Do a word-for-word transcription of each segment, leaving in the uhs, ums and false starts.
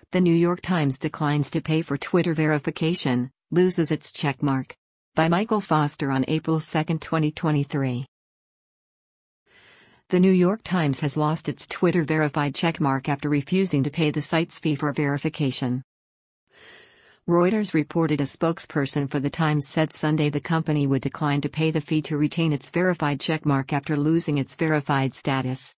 The New York Times declines to pay for Twitter verification, loses its checkmark. By Michael Foster on April second, twenty twenty-three. The New York Times has lost its Twitter verified checkmark after refusing to pay the site's fee for verification. Reuters reported a spokesperson for the Times said Sunday the company would decline to pay the fee to retain its verified checkmark after losing its verified status.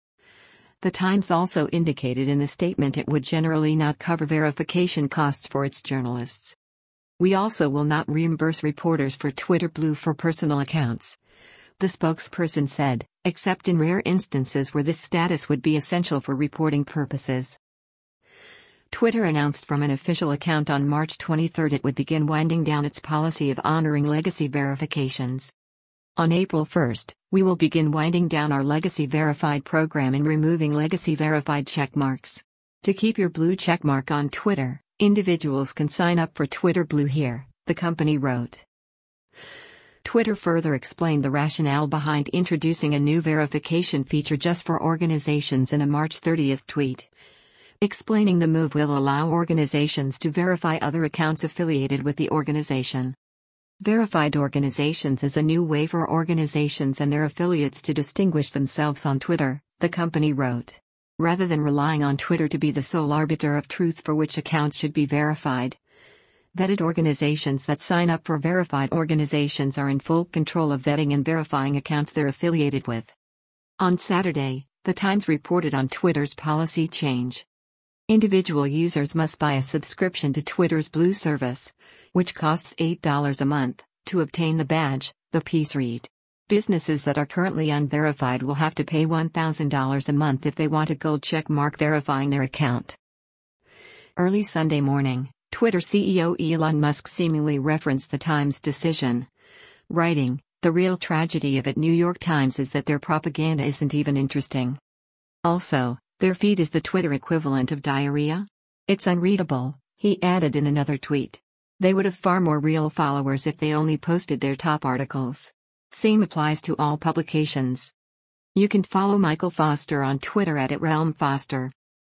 The Times also indicated in the statement it would generally not cover verification costs for its journalists. "We also will not reimburse reporters for Twitter Blue for personal accounts," the spokesperson said, except in rare instances where this status would be essential for reporting purposes. Twitter announced from an official account on March twenty-third it would begin winding down its policy of honoring legacy verifications. On April first, we will begin winding down our legacy verified program and removing legacy verified checkmarks. To keep your blue checkmark on Twitter, individuals can sign up for Twitter Blue here, the company wrote. Twitter further explained the rationale behind introducing a new verification feature just for organizations in a March thirtieth tweet. Explaining the move will allow organizations to verify other accounts affiliated with the organization. Verified organizations is a new way for organizations and their affiliates to distinguish themselves on Twitter, the company wrote. Rather than relying on Twitter to be the sole arbiter of truth for which accounts should be verified, vetted organizations that sign up for verified organizations are in full control of vetting and verifying accounts they're affiliated with. On Saturday, the Times reported on Twitter's policy change. Individual users must buy a subscription to Twitter's Blue service, which costs eight dollars a month, to obtain the badge, the piece read. Businesses that are currently unverified will have to pay one thousand dollars a month if they want a gold check mark verifying their account. Early Sunday morning, Twitter C E O Elon Musk seemingly referenced the Times' decision, writing, "The real tragedy of it New York Times is that their propaganda isn't even interesting. Also, their feed is the Twitter equivalent of diarrhea? It's unreadable," he added in another tweet. "They would have far more real followers if they only posted their top articles. Same applies to all publications." You can follow Michael Foster on Twitter at @RealmFoster.